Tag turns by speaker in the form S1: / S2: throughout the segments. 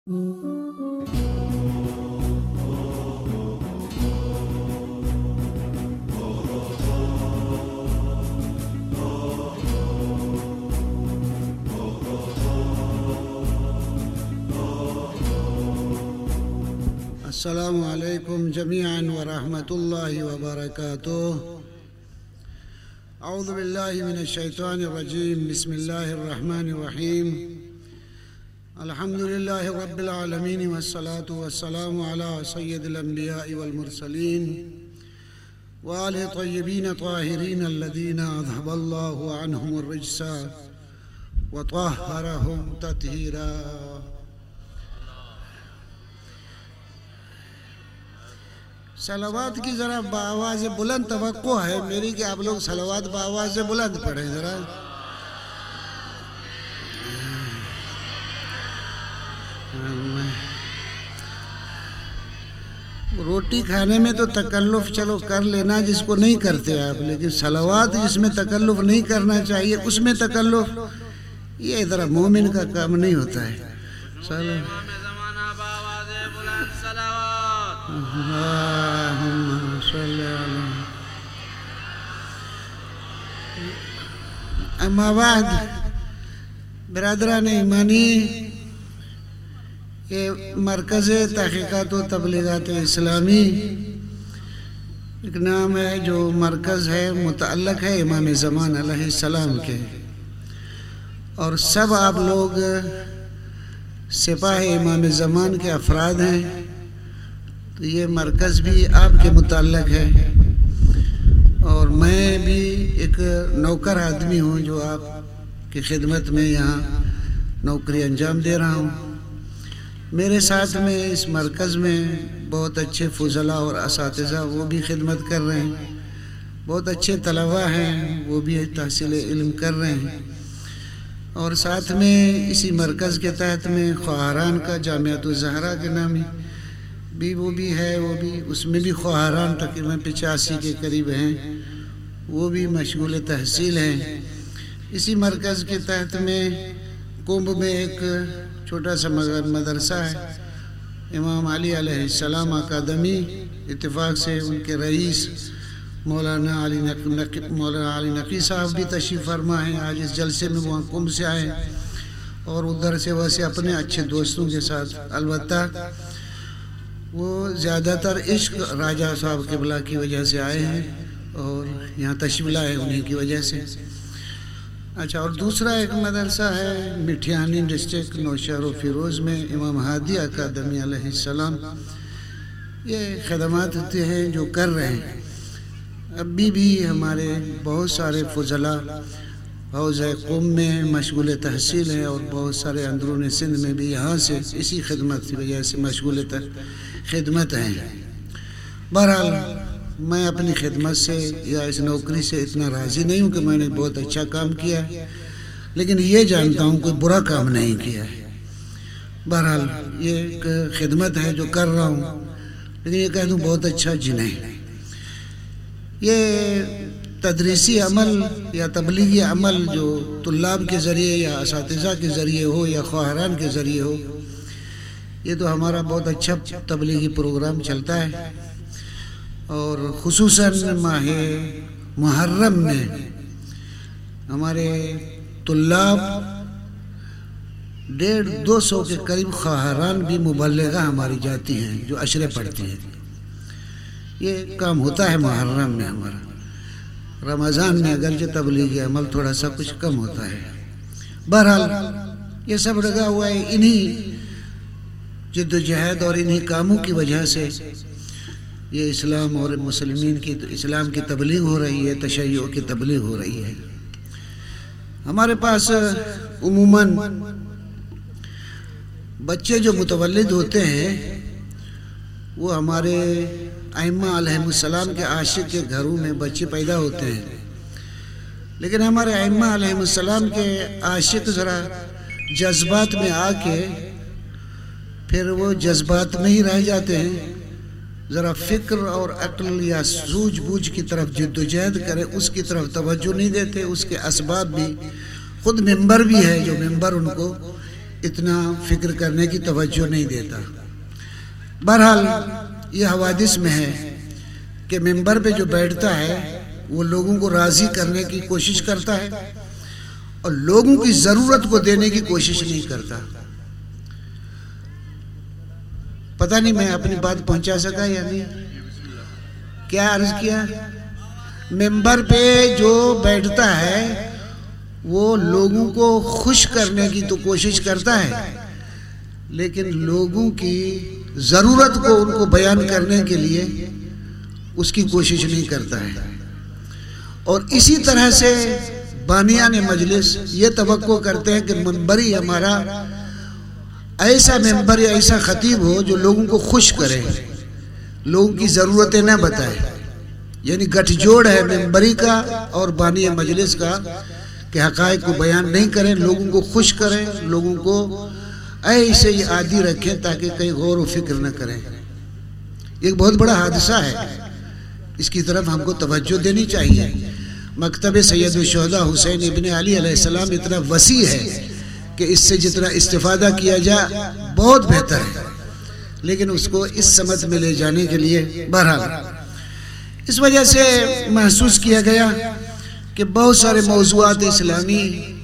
S1: السلام علیکم جميعا ورحمۃ اللہ وبرکاتہ۔ اعوذ باللہ من الشیطان الرجیم، بسم اللہ الرحمن الرحیم۔ الحمد للہ رب العالمین والصلاة والسلام علی سید الانبیاء والمرسلین وآلہ طیبین طاہرین الذین اذہب اللہ عنہم الرجس وطہرہم تطہیرا۔ صلوات کی ذرا بآواز بلند توقع ہے میری کہ آپ لوگ صلوات بآواز بلند پڑھیں ذرا۔ روٹی کھانے میں تو تکلف چلو کر لینا جس کو نہیں کرتے آپ، لیکن صلوات جس میں تکلف نہیں کرنا چاہیے اس میں تکلف، یہ ذرا مومن کا کام نہیں ہوتا ہے۔ اللہم صلی علیہ۔ اما بعد، برادران ایمانی، یہ مرکز تحقیقات و تبلیغات اسلامی ایک نام ہے جو مرکز ہے، متعلق ہے امام زمان علیہ السلام کے، اور سب آپ لوگ سپاہ امام زمان کے افراد ہیں، تو یہ مرکز بھی آپ کے متعلق ہے، اور میں بھی ایک نوکر آدمی ہوں جو آپ کی خدمت میں یہاں نوکری انجام دے رہا ہوں۔ میرے ساتھ میں اس مرکز میں بہت اچھے فضلاء اور اساتذہ وہ بھی خدمت کر رہے ہیں، بہت اچھے طلباء ہیں وہ بھی تحصیل علم کر رہے ہیں، اور ساتھ میں اسی مرکز کے تحت میں خواہران کا جامعۃ الزہرا کے نامی بھی وہ بھی ہے، وہ بھی اس میں بھی خواہران تقریباً 85 کے قریب ہیں، وہ بھی مشغول تحصیل ہیں۔ اسی مرکز کے تحت میں کنب میں ایک چھوٹا سا مدرسہ ہے، امام علی علیہ السلام اکادمی، اتفاق سے ان کے رئیس مولانا علی نقی صاحب بھی تشریف فرما ہیں، آج اس جلسے میں وہاں کنب سے آئے، اور ادھر سے ویسے اپنے اچھے دوستوں کے ساتھ، البتہ وہ زیادہ تر عشق راجہ صاحب قبلہ کی وجہ سے آئے ہیں اور یہاں تشریف لائے انہیں کی وجہ سے۔ اچھا، اور دوسرا ایک مدرسہ ہے مٹھیانی ڈسٹرکٹ نوشہر و فیروز میں، امام ہادی اکادمی علیہ السلام، یہ خدمات ہوتے ہیں جو کر رہے ہیں۔ ابھی بھی ہمارے بہت سارے فضلاء حوضہ قم میں مشغول تحصیل ہے، اور بہت سارے اندرون سندھ میں بھی یہاں سے اسی خدمت کی وجہ سے مشغول خدمت ہیں۔ بہرحال میں اپنی خدمت سے یا اس نوکری سے اتنا راضی نہیں ہوں کہ میں نے بہت اچھا کام کیا ہے، لیکن یہ جانتا ہوں کوئی برا کام نہیں کیا ہے۔ بہرحال یہ ایک خدمت ہے جو کر رہا ہوں، لیکن یہ کہہ دوں بہت اچھا جی نہیں۔ یہ تدریسی عمل یا تبلیغی عمل جو طلاب کے ذریعے یا اساتذہ کے ذریعے ہو یا خواہران کے ذریعے ہو، یہ تو ہمارا بہت اچھا تبلیغی پروگرام چلتا ہے، اور خصوصاً ماہ محرم میں ہمارے طلاب 150-200 کے قریب خواہران بھی مبلغہ ہماری جاتی ہیں جو عشرے پڑھتی ہیں۔ یہ کام ہوتا ہے محرم میں ہمارا۔ رمضان میں اگرچہ تبلیغی عمل تھوڑا سا کچھ کم ہوتا ہے۔ بہرحال یہ سب لگا ہوا ہے، انہی جد و جہد اور انہی کاموں کی وجہ سے یہ اسلام اور مسلمین کی اسلام کی تبلیغ ہو رہی ہے، تشیع کی تبلیغ ہو رہی ہے۔ ہمارے پاس عموماً بچے جو متولد ہوتے ہیں وہ ہمارے ائمہ علیہ السلام کے عاشق کے گھروں میں بچے پیدا ہوتے ہیں، لیکن ہمارے ائمہ علیہ السلام کے عاشق ذرا جذبات میں آ کے پھر وہ جذبات میں ہی رہ جاتے ہیں، ذرا فکر اور عقل یا سوجھ بوجھ کی طرف جد و جہد کرے اس کی طرف توجہ نہیں دیتے۔ اس کے اسباب بھی، خود ممبر بھی ہے جو ممبر ان کو اتنا فکر کرنے کی توجہ نہیں دیتا۔ بہرحال یہ حوادث میں ہے کہ ممبر پہ جو بیٹھتا ہے وہ لوگوں کو راضی کرنے کی کوشش کرتا ہے اور لوگوں کی ضرورت کو دینے کی کوشش نہیں کرتا۔ پتہ نہیں میں اپنی بات پہنچا سکا یا نہیں؟ کیا عرض کیا؟ ممبر پہ جو بیٹھتا ہے وہ لوگوں کو خوش کرنے کی تو کوشش کرتا ہے، لیکن لوگوں کی ضرورت کو ان کو بیان کرنے کے لیے اس کی کوشش نہیں کرتا ہے۔ اور اسی طرح سے بانیان مجلس یہ توقع کرتے ہیں کہ ممبری ہمارا ایسا ممبر یا ایسا خطیب ہو جو لوگوں کو خوش کرے، لوگوں کی ضرورتیں نہ بتائے۔ یعنی گٹھ جوڑ ہے ممبری کا اور بانی مجلس کا کہ حقائق کو بیان نہیں کریں، لوگوں کو خوش کریں، لوگوں کو ایسے ہی عادی رکھیں تاکہ کہیں غور و فکر نہ کریں۔ ایک بہت بڑا حادثہ ہے، اس کی طرف ہم کو توجہ دینی چاہیے۔ مکتب سید الشہداء حسین ابن علی علیہ السلام اتنا وسیع ہے کہ اس سے جتنا استفادہ کیا جائے بہت بہتر ہے، لیکن اس کو اس سمت میں لے جانے کے لیے بہرحال اس وجہ سے محسوس کیا گیا کہ بہت سارے موضوعات اسلامی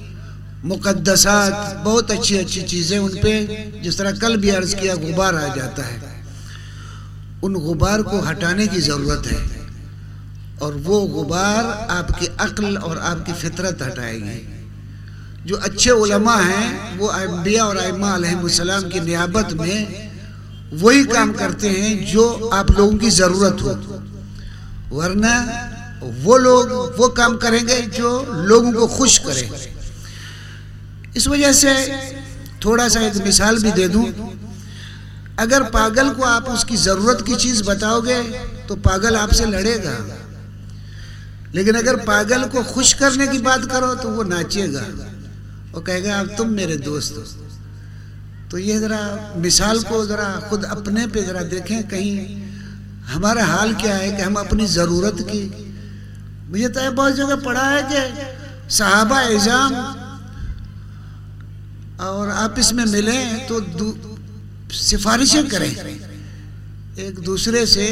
S1: مقدسات، بہت اچھی اچھی چیزیں ان پہ جس طرح کل بھی عرض کیا غبار آ جاتا ہے، ان غبار کو ہٹانے کی ضرورت ہے، اور وہ غبار آپ کی عقل اور آپ کی فطرت ہٹائے گی۔ جو اچھے علماء ہیں وہ انبیاء اور ائمہ علیہ السلام کی نیابت میں وہی کام کرتے ہیں جو آپ لوگوں کی ضرورت ہو، ورنہ وہ لوگ وہ کام کریں گے جو لوگوں کو خوش کرے۔ اس وجہ سے تھوڑا سا ایک مثال بھی دے دوں، اگر پاگل کو آپ اس کی ضرورت کی چیز بتاؤ گے تو پاگل آپ سے لڑے گا، لیکن اگر پاگل کو خوش کرنے کی بات کرو تو وہ ناچے گا، وہ کہے گا اب تم میرے دوست ہو۔ تو یہ ذرا مثال کو ذرا خود اپنے پہ ذرا دیکھیں، کہیں ہمارا حال کیا ہے کہ ہم اپنی ضرورت کی، مجھے تو بہت جگہ پڑھا ہے کہ صحابہ اعظام اور آپس میں ملیں تو سفارشیں کریں، ایک دوسرے سے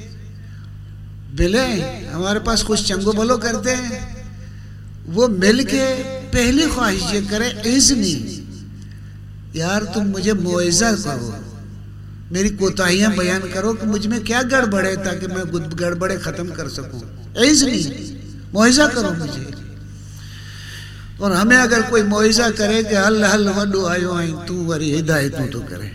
S1: ملیں، ہمارے پاس کچھ چنگو بلو کرتے ہیں، وہ مل کے پہلی خواہش یہ کرے اذنی، یار تم مجھے موعظہ کرو، میری کوتاہیاں بیان کرو کہ مجھ میں کیا گڑبڑ ہے تاکہ میں گڑبڑے ختم کر سکوں، اذنی موعظہ کرو مجھے۔ اور ہمیں اگر کوئی موعظہ کرے کہ حل حل وڈو آئیو آئیں تو وری ہدایتوں تو کرے۔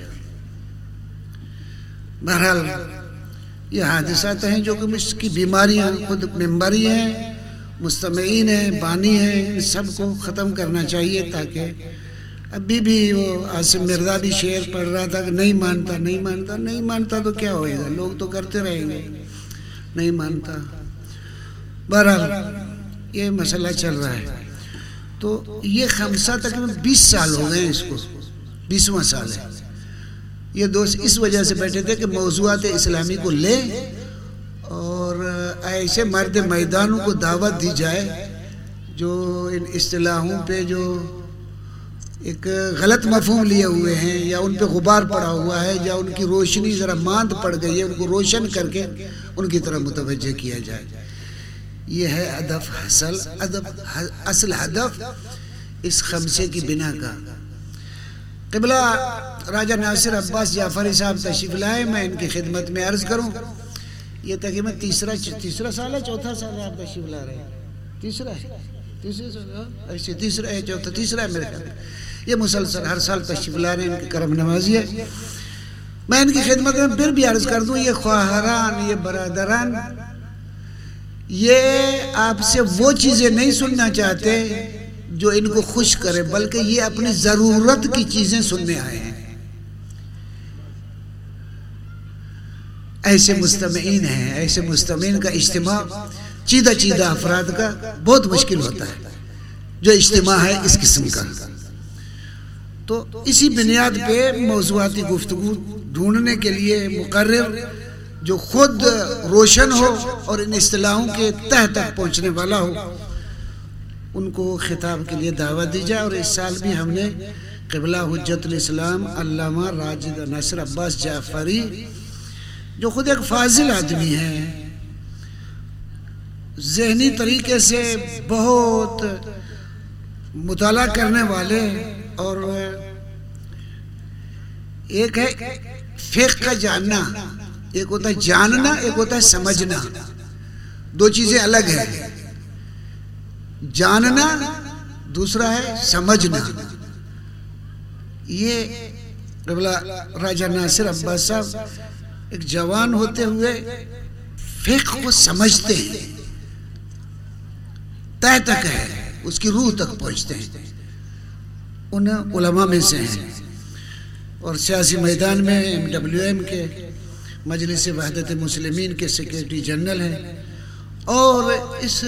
S1: بہرحال یہ حادثات ہیں جو کہ اس کی بیماریاں خود ممبری ہیں، مستمعین ہیں، بانی ہیں، ان سب کو ختم کرنا چاہیے، تاکہ ابھی بھی وہ عاصم مرزا بھی شعر پڑھ رہا تھا کہ نہیں مانتا نہیں مانتا نہیں مانتا تو کیا ہوئے گا، لوگ تو کرتے رہیں گے، نہیں مانتا۔ بہرحال یہ مسئلہ چل رہا ہے۔ تو یہ خمسہ تقریباً 20 سال ہو گئے اس کو، 20واں سال ہے۔ یہ دوست اس وجہ سے بیٹھے تھے کہ موضوعات اسلامی کو لے اور ایسے مرد میدانوں کو دعوت دی جائے جو ان اصطلاحوں پہ جو ایک غلط مفہوم لیے ہوئے ہیں یا ان پہ غبار پڑا ہوا ہے یا ان کی روشنی ذرا ماند پڑ گئی ہے، ان کو روشن کر کے ان کی طرف متوجہ کیا جائے۔ یہ ہے اصل ہدف اس خمسے کی بنا کا۔ قبلہ راجہ ناصر عباس جعفری صاحب تشریف لائے، میں ان کی خدمت میں عرض کروں، یہ تقریباً تیسرا سال ہے، چوتھا سال ہے آپ تشریف لا رہے ہیں، تیسرا ہے چوتھا تیسرا ہے میرے خیال میں۔ یہ مسلسل ہر سال تشریف لا رہے ہیں، ان کی کرم نوازی ہے۔ میں ان کی خدمت میں پھر بھی عرض کر دوں، یہ خواہران، یہ برادران، یہ آپ سے وہ چیزیں نہیں سننا چاہتے جو ان کو خوش کرے، بلکہ یہ اپنی ضرورت کی چیزیں سننے آئے ہیں۔ ایسے مستمعین ہیں، ایسے مستمعین کا اجتماع چیدہ افراد کا بہت مشکل ہوتا ہے، جو اجتماع ہے اس قسم کا۔ تو اسی بنیاد پہ موضوعاتی گفتگو ڈھونڈنے کے لیے مقرر جو خود روشن ہو اور ان اصطلاحوں کے تہ تک پہنچنے والا ہو، ان کو خطاب کے لیے دعوت دی جائے۔ اور اس سال بھی ہم نے قبلہ حجت الاسلام علامہ راجد نصر عباس جعفری، جو خود ایک فاضل آدمی ہیں، ذہنی طریقے سے بہت مطالعہ کرنے والے، اور ایک ہے فقہ کا جاننا، ایک ہوتا ہے جاننا، ایک ہوتا ہے سمجھنا، دو چیزیں الگ ہیں، جاننا دوسرا ہے سمجھنا۔ یہ راجہ ناصر عباس صاحب ایک جوان ہوتے ہوئے فقہ کو سمجھتے ہیں، تہ تک ہے، اس کی روح تک پہنچتے ہیں، ان علماء میں سے ہیں، اور سیاسی میدان میں MWM کے مجلس وحدت مسلمین کے سیکریٹری جنرل ہیں، اور اس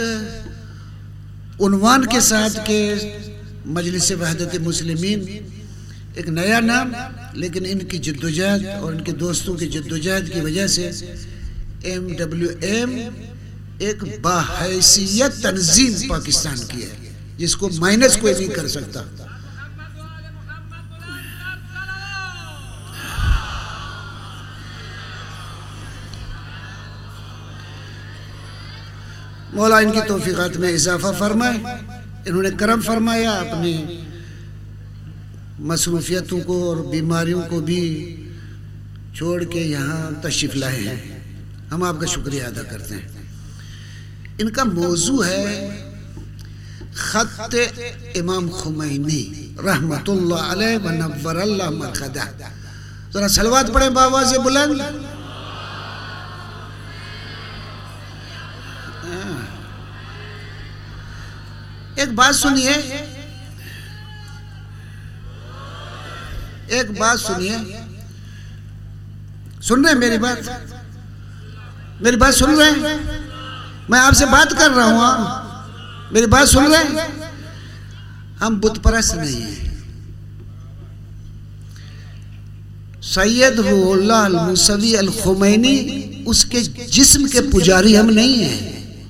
S1: عنوان کے ساتھ کہ مجلس وحدت مسلمین ایک نیا نام، لیکن ان کی جدوجہد اور ان کے دوستوں کی جدوجہد کی وجہ سے MWM ایک باحیثیت تنظیم پاکستان کی ہے، جس کو مائنس کوئی نہیں کر سکتا۔ مولا ان کی توفیقات میں اضافہ فرمائے، انہوں نے کرم فرمایا، اپنی مصروفیتوں کو اور بیماریوں کو بھی چھوڑ کے یہاں تشریف لائے ہیں، ہم آپ کا شکریہ ادا کرتے ہیں۔ ان کا موضوع ہے خط امام خمینی رحمت اللہ علیہ ونور اللہ مرقدہ۔ ذرا صلوات پڑھیں بآواز بلند۔ ایک بات سنیے، ایک بات سنیے، سن رہے ہیں میری بات؟ میری بات سن رہے ہیں؟ میں آپ سے بات کر رہا ہوں، میری بات سن رہے ہیں؟ ہم بت پرست نہیں ہیں، سید روح اللہ الموسوی الخمینی اس کے جسم کے پجاری ہم نہیں ہیں،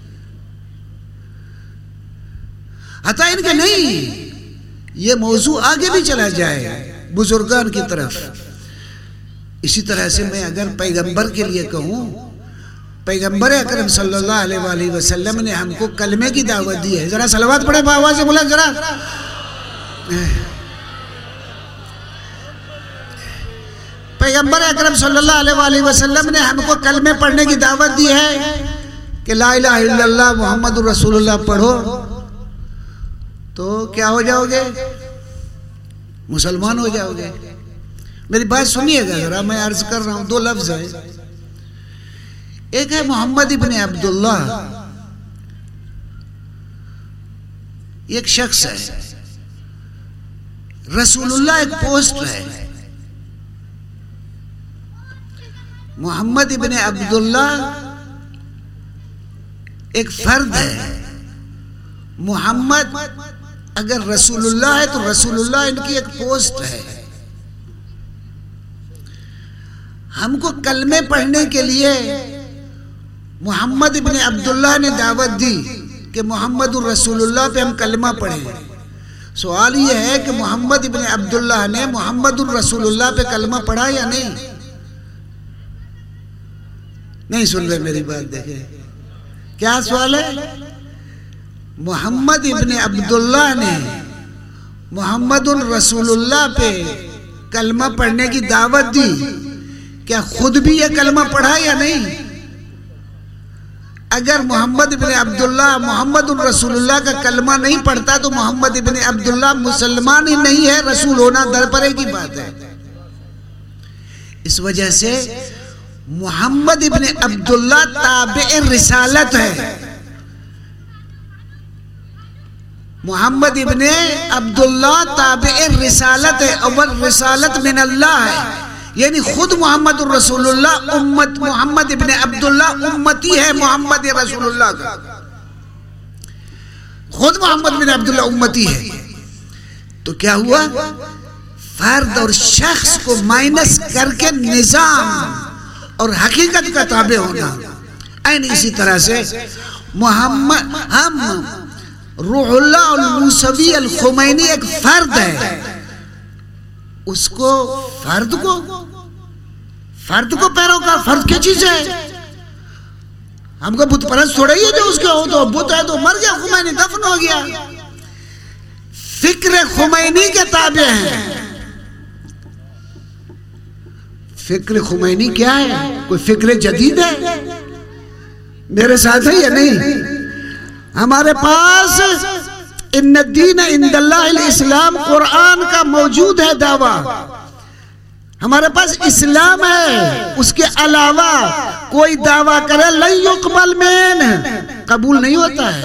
S1: حتیٰ ان کے نہیں۔ یہ موضوع آگے بھی چلا جائے بزرگان کی طرف۔ اسی طرح سے میں اگر پیغمبر کے لیے کہوں، پیغمبر اکرم صلی اللہ علیہ وآلہ وسلم نے ہم کو کلمے کی دعوت دی ہے، ذرا صلوات پڑھے بآواز بلند ذرا۔ پیغمبر اکرم صلی اللہ علیہ وآلہ وسلم نے ہم کو کلمے پڑھنے کی دعوت دی ہے کہ لا الہ الا اللہ محمد رسول اللہ پڑھو تو کیا ہو جاؤ گے؟ مسلمان ہو جاؤ گے۔ میری بات سنیے گا ذرا، میں عرض کر رہا ہوں، دو لفظ ہے، ایک ہے محمد ابن عبداللہ، ایک شخص ہے، رسول اللہ ایک پوسٹ ہے، محمد ابن عبداللہ ایک فرد ہے، محمد اگر رسول اللہ ہے تو رسول اللہ ان کی ایک پوسٹ ہے۔ ہم کو کلمے پڑھنے کے لیے محمد ابن عبداللہ نے دعوت دی کہ محمد الرسول اللہ پہ ہم کلمہ پڑھیں۔ سوال یہ ہے کہ محمد ابن عبداللہ نے محمد الرسول اللہ پہ کلمہ پڑھا یا نہیں؟ نہیں سن رہے میری بات، دیکھیں کیا سوال ہے۔ محمد ابن عبداللہ نے محمد الرسول اللہ پہ کلمہ پڑھنے کی دعوت دی، کیا خود بھی یہ کلمہ پڑھا یا نہیں؟ اگر محمد ابن عبداللہ محمد الرسول اللہ کا کلمہ نہیں پڑھتا تو محمد ابن عبداللہ مسلمان ہی نہیں ہے، رسول ہونا درپرے کی بات ہے۔ اس وجہ سے محمد ابن عبداللہ تابع رسالت ہے، محمد ابن عبداللہ تابع رسالت ہے، اور رسالت من اللہ ہے، یعنی خود محمد الرسول اللہ محمد ابن عبداللہ امتی ہے محمد رسول اللہ کا، خود محمد بن عبداللہ امتی ہے۔ تو کیا ہوا؟ فرد اور شخص کو مائنس کر کے نظام اور حقیقت کا تابع ہونا۔ این اسی طرح سے ہم روح اللہ الموسوی الخمینی ایک فرد ہے، اس کو فرد کو پیروکار فرد کی چیز ہے. ہم کو بت پرست تھوڑا ہی ہے جو اس کے ہو تو بت ہے تو مر گیا خمینی دفن ہو گیا. فکر خمینی کے تابع ہیں. فکر خمینی کیا ہے؟ کوئی فکر جدید ہے؟ میرے ساتھ ہے یا نہیں؟ ہمارے پاس ان الدین عند اللہ الاسلام قرآن کا موجود ہے دعویٰ. ہمارے پاس اسلام ہے، اس کے علاوہ کوئی دعویٰ کرے لن یقبل منہ، قبول نہیں ہوتا ہے.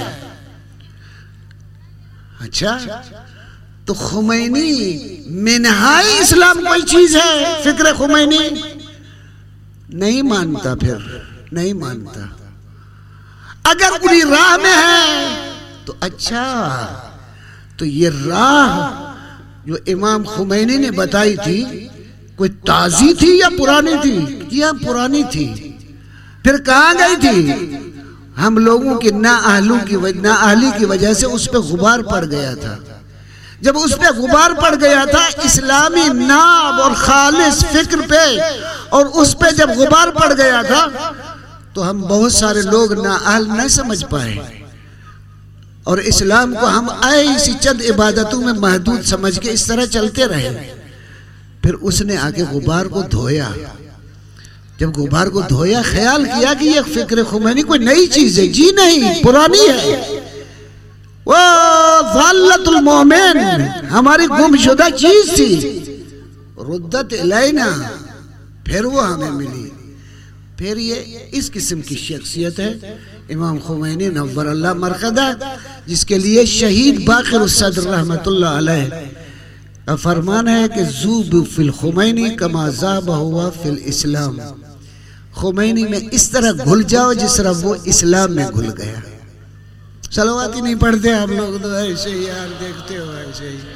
S1: اچھا تو خمینی منہائی اسلام کوئی چیز ہے؟ فکر خمینی نہیں مانتا، پھر نہیں مانتا. اگر کوئی راہ میں ہے تو اچھا، تو یہ راہ جو امام خمینی نے بتائی تھی کوئی تازی تھی یا پرانی تھی؟ یا پرانی تھی. پھر کہاں گئی تھی؟ ہم لوگوں کی نااہلی کی وجہ سے اس پہ غبار پڑ گیا تھا. جب اس پہ غبار پڑ گیا تھا اسلامی ناب اور خالص فکر پہ، اور اس پہ جب غبار پڑ گیا تھا تو ہم بہت سارے لوگ نااہل نہ سمجھ پائے، اور اسلام کو ہم ایسی چند عبادتوں میں محدود سمجھ کے اس طرح چلتے رہے. پھر اس نے آ کے غبار کو دھویا. جب غبار کو دھویا خیال کیا کہ یہ فکر خمینی کوئی نئی چیز ہے. جی نہیں، پرانی ہے. وہ ضالت المومن ہماری گمشدہ چیز تھی، ردت الینا، پھر وہ ہمیں ملی. پھر یہ اس قسم کی شخصیت ہے امام خمینی نور اللہ مرقدہ، جس کے لیے شہید باقر الصدر رحمت اللہ علیہ کا فرمان ہے کہ ذوب فی الخمینی کما ذاب ہوا فی الاسلام. خمینی میں اس طرح گھل جاؤ جس طرح وہ اسلام میں گھل گیا. صلوات ہی نہیں پڑھتے آپ لوگ تو ایسے ہی یار، دیکھتے ہو ایسے ہی.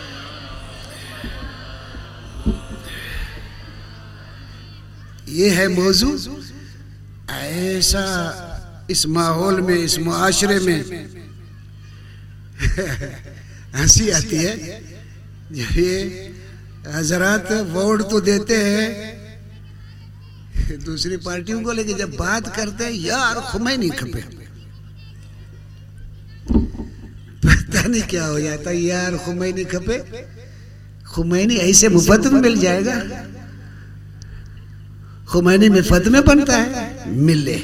S1: یہ ہے موضوع. ایسا اس ماحول میں، اس معاشرے میں ہنسی آتی ہے جب یہ حضرات ووٹ تو دیتے ہیں دوسری پارٹیوں کو، لیکن جب بات کرتے ہیں یار خمینی کھپے، پتہ نہیں کیا ہو جاتا. یار خمینی کھپے، خمینی ایسے مفت میں مل جائے گا؟ خمینی مفت میں بنتا ہے؟ ملے.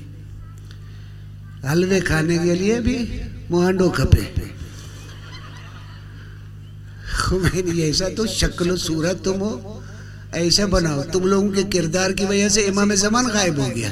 S1: حلوے کھانے کے لیے بھی موہنڈو کھپے. خمینی ایسا تو شکل و صورت تم ہو، ایسا بناؤ. تم لوگوں کے کردار کی وجہ سے امام زمان غائب ہو گیا،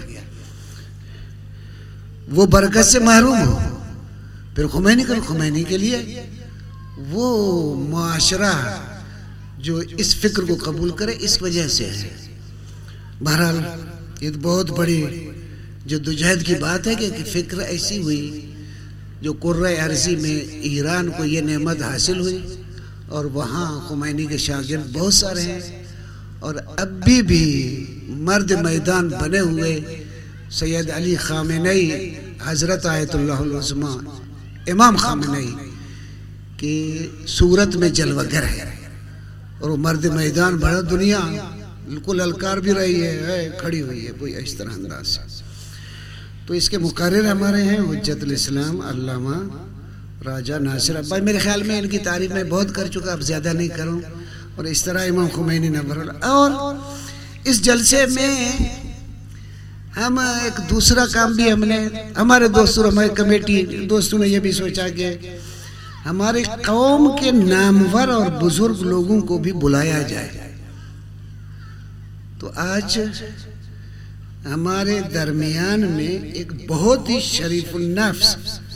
S1: وہ برکت سے محروم ہو. پھر خمینی کرو. خمینی کے لیے وہ معاشرہ جو اس فکر کو قبول کرے اس وجہ سے ہے. بہرحال یہ بہت بڑی جدوجہد کی بات ہے کہ فکر ایسی ہوئی جو قرۂ ارضی میں ایران کو یہ نعمت حاصل ہوئی، اور وہاں خمینی کے شاگرد بہت سارے ہیں، اور اب بھی مرد میدان بنے ہوئے سید علی خامنئی، حضرت آیت اللہ العظمہ امام خامنئی کی صورت میں جلوہ گر ہے. اور وہ مرد میدان بڑا دنیا بالکل للکار بھی رہی ہے، کھڑی ہوئی ہے کوئی اس طرح انداز سے. تو اس کے مقرر ہمارے ہیں حجت الاسلام علامہ راجہ ناصر عباس. میرے خیال میں ان کی تعریف میں بہت کر چکا، اب زیادہ نہیں کروں. اور اس طرح امام خمینی نور اللہ. اور اس جلسے میں ہم ایک دوسرا کام بھی ہم نے، ہمارے دوستوں، ہمارے کمیٹی دوستوں نے یہ بھی سوچا کہ ہماری قوم کے نامور اور بزرگ لوگوں کو بھی بلایا جائے. تو آج ہمارے درمیان میں ایک بہت ہی شریف النفس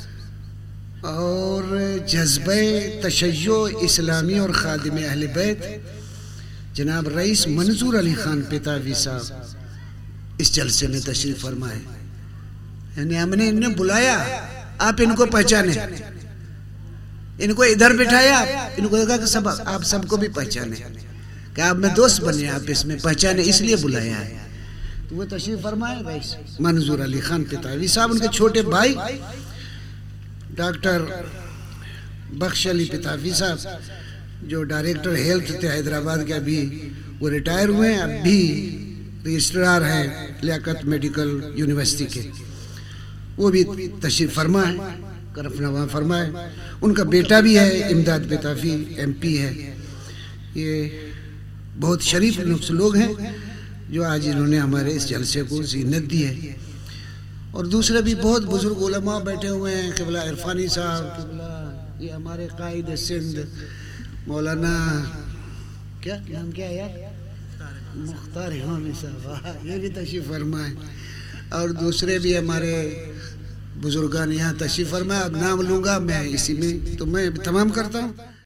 S1: اور جذبہ تشیع اسلامی اور خادم اہل بیت جناب رئیس منظور علی خان پتاوی صاحب اس جلسے میں تشریف فرمائے. یعنی ہم نے انہیں بلایا، آپ ان کو پہچانے، ان کو ادھر بٹھایا، ان کو کہا کہ آپ سب کو بھی پہچانے، کہ آپ میں دوست بنے، آپ اس میں پہچانے، اس لیے بلایا ہے. تو وہ تشریف فرمائے رئیس منظور علی خان پتاوی صاحب. ان کے چھوٹے بھائی ڈاکٹر بخش علی پتاوی صاحب جو ڈائریکٹر ہیلتھ تھے حیدرآباد کے، ابھی وہ ریٹائر ہوئے ہیں، اب بھی رجسٹرار ہیں لیاقت میڈیکل یونیورسٹی کے، وہ بھی تشریف فرما ہے، کرفنوا فرما ہے۔ ان کا بیٹا بھی ہے امداد بطافی، MP ہے۔ یہ بہت شریف لوگ ہیں جو آج انہوں نے ہمارے اس جلسے کو زینت دی ہے۔ اور دوسرے بھی بہت بزرگ علماء بیٹھے ہوئے ہیں، قبلہ عرفانی صاحب، قبلہ یہ ہمارے قائد سندھ مولانا کیا نام کیا ہے یار، مختار امامی صاحب، یہ بھی تشریف فرما ہے، اور دوسرے بھی ہمارے بزرگان یہاں تشریف فرما۔ اب نام لوں گا میں اسی میں، تو میں تمام کرتا ہوں۔